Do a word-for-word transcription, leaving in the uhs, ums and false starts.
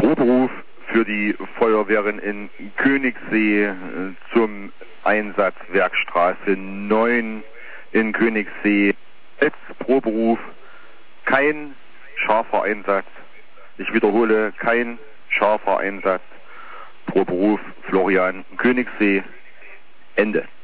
Pro-Beruf für die Feuerwehren in Königssee äh, zum Einsatz Werkstraße neun in Königssee. Als Pro-Beruf kein scharfer Einsatz. Ich wiederhole, kein scharfer Einsatz. Pro-Beruf Florian Königssee. Ende.